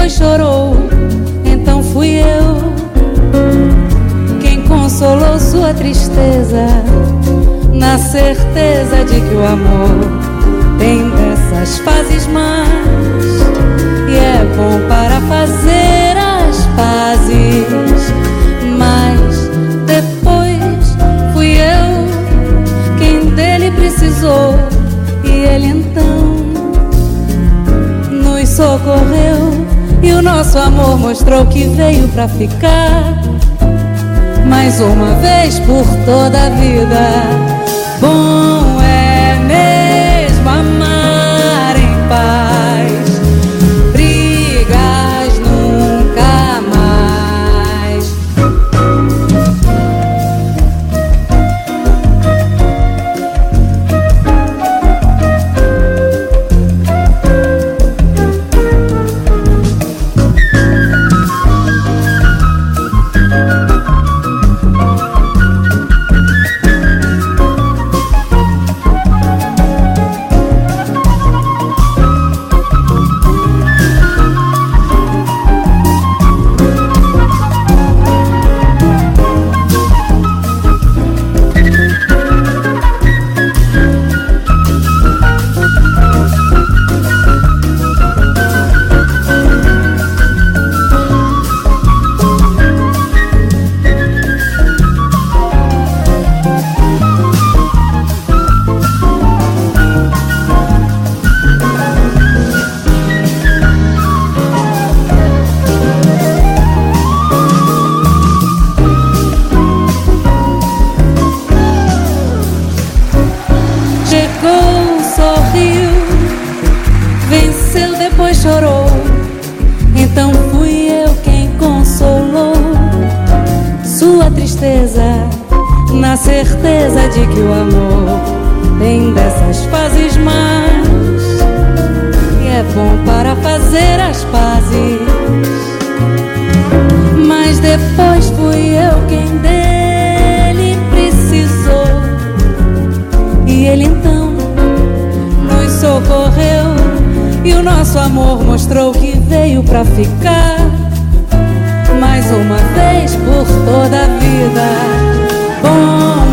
depois chorou, então fui eu quem consolou sua tristeza, na certeza de que o amor tem dessas fases más e é bom para fazer as pazes. Mas depois fui eu quem dele precisou, e ele então nos socorreu, e o nosso amor mostrou que veio pra ficar. Mais uma vez por toda a vida, bom é mesmo amar em paz, brigas nunca mais. Venceu, depois chorou, então fui eu quem consolou sua tristeza, na certeza de que o amor tem dessas fases más e é bom para fazer as pazes. Mas depois fui eu quem dele precisou, e ele então nos socorreu, e o nosso amor mostrou que veio pra ficar. Mais uma vez por toda a vida, bom